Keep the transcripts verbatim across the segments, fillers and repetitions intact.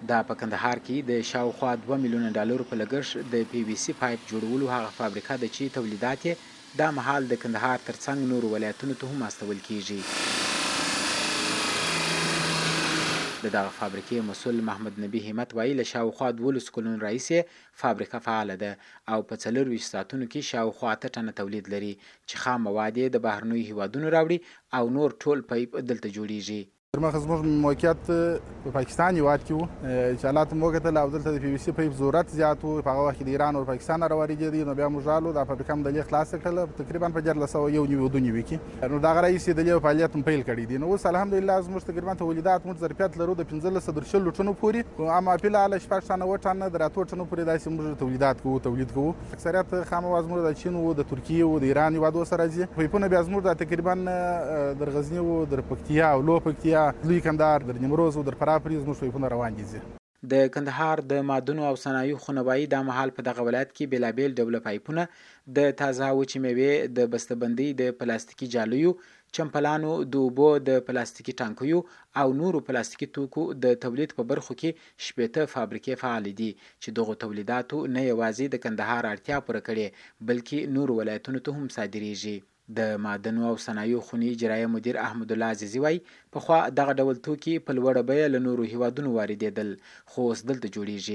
دا په کندهار کې د شاوخوا دوه میلیونه ډالرو په لګښت د پی وي سی پایپ جوړولو هغه فابریکه ده چې تولیدات یې دا مهال د کندهار ترڅنګ نورو ولایتونو ته هم استول کیږي. د دغه فابریکې مسؤل محمد نبی همت وایي له شاوخوا دولس کلونو راهیسې فابریکه فعاله ده او په څلورویشت ساعتونو کې شاوخوا اته ټنه تولید لري چې خام مواد یې د بهرنیو هیوادونو راوړي او نور ټول پایپ دلته جوړیږي. مخ زموږ موقعیت په پاکستان هیواد کې وو چې حالات مو وکتل او دلته د پی وي سی پایپ ضرورت زیات وو. په هغه وخت کې د ایران او پاکستان راوړېدې نو بیا موږ رالو دا فابریکه هم دلې خلاصه کړله تقریبا په دیارلس سوه یو نوي دوه نوي کې نو دغه راهیسې دلې فعالیت هم پیل کړی دي. نو اوس الحمدلله زموږ تقریبا تولیدات موږ ظرفیت لرو د پنځلس تر شلو ټنو پورې اما فلحال شپږ ټنه اووه ټنه د اتو ټنو پورې داسې موږ تولیدات کوو تولید کوو. اکثریت خام مواد زموږ د چین وو د ترکیې وو د ایران هیوادو سره راځي. پایپونه بیا زموږ د تقریبا در غزني وو در پکتیا او لو پکتیا لوی کندهار در نیمروز او در فرافریز زموږ پایپونه روان دي. د کندهار د معدنو او صنایعو خونوایي دا مهال په دغه ولایت کې بېلابېل ډوله پایپونه د تازه وچې میوې د بستهبندۍ د پلاستیکي جالیو چمپلانو د اوبو د پلاستیکي ټانکیو او نورو پلاستیکي توکو د تولید په برخو کې شپېته فابریکې فعالې دي چې دغو تولیداتو نه یوازې د کندهار اړتیا پوره کړې بلکې نورو ولایتونو ته هم صادریږي. د معدنو او صنایعو خونې اجرایه مدیر احمد الله عزیزي وایي پخوا دغه ډول توکي په لوړه بیه له نورو هیوادونو واردېدل خو اوس دلته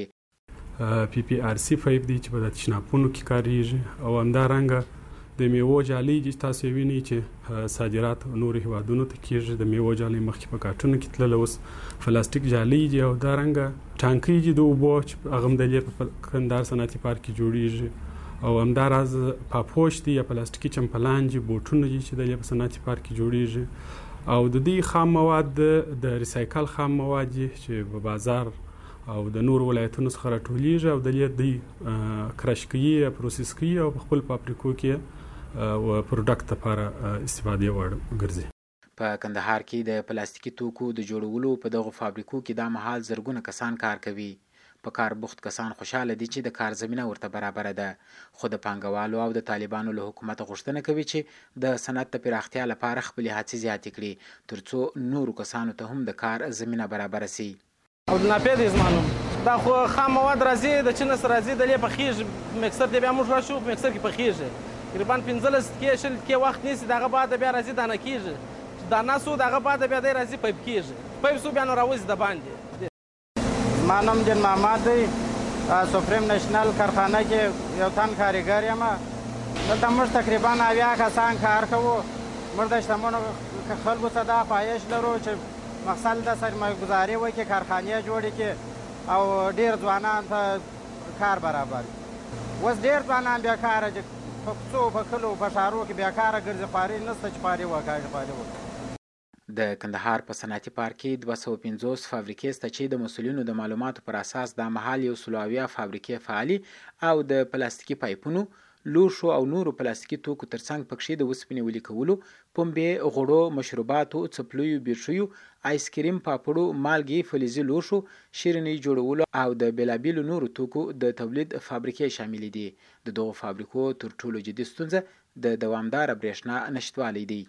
جوړیږي. پی پی آر سی پایپ دی چې په د تشنابونو کې کاریږي او همدارنګه د میوو جالۍ چې تاسو یې وینئ چې صادرات نورو هیوادونو ته کیږي. د میوو جالۍ مخکې په کارټونو کې تلله اوس پلاستیک جالۍ دي او همدارنګه ټانکۍ دي د اوبو چې هغه هم دلې په کندهار صنعتي پارک کې جوړیږي او همداراز پاپوش دي یا پلاستیکي چمپلان دي بوټونه دي چې دلې په صنعتي پارک کې جوړیږي او د دې خام مواد د ریسایکل خام مواد دي چې په بازار او د نور ولایتونو څخه راټولیږي او دلې دوی کرش کوي یا پروسس کوي او په خپل فابریکو کې او پروډکټ لپاره استفادې وړ ګرځي. په کندهار کې د پلاستیکي توکو د جوړولو په دغو فابریکو کې دا مهال زرګونه کسان کار کوي. په کار بوخت کسان خوشاله دي چې د کار زمینه ورته برابره ده خو د پانګوالو او د طالبانو له حکومت غوښتنه کوي چې د صنعت د پراختیا لپاره خپلې هڅې زیاتې کړي ترڅو نورو کسانو ته هم د کار زمینه برابره سي. او د ناپید زمانو دا خو خام مواد راځي د چین سره راځي دلې پخېږي مکسر دی بیا موږ راشو په مکسر کې پخېږي تقریبا پنځلس کې شل کې وخت نیسي دغه بعد بیا راځي دانه کېږي دانه سو دغه بعد بیا دی راځي پایپ کېږي پایپ سو بیا نو راوځي د باندې. ما نام جن محمد دی سپریم نشنل کارخانه کې یو تن کارګر یم. دلته موږ تقریبا اویا کسان کار کوو. موږ د شتمنو خلکو څخه دا خواهش لرو چې مقصد د سرمایه‌ګذاري وکړي کارخانې جوړې کړي او ډېر ځوانان ته کار برابر کړي. اوس ډېر ځوانان بیکاره چې په کوڅو په کلو په ښارو کې بیکاره ګرځي خواري نشته چې خواري وکړي خواري وکړي. د کندهار په صنعتي پارک کې دوه سوه پنځوس فابریکې شته چې د مسؤلینو د معلوماتو پر اساس دا مهال یو سل اویا فابریکې فعالي او د پلاستیکي پایپونو لوښو او نورو پلاستیکي توکو ترڅنګ پکښې د اوسپنې ویلې کولو پنبې غوړو مشروباتو څپلیو بیرشیو آیسکریم پاپړو مالګې فلزي لوښو شیرینۍ جوړولو او د بېلابېلو نورو توکو د تولید فابریکې شاملې دي. د دغو فابریکو تر ټولو جدي ستونزه د دوامداره برېښنا نشتوالی دی.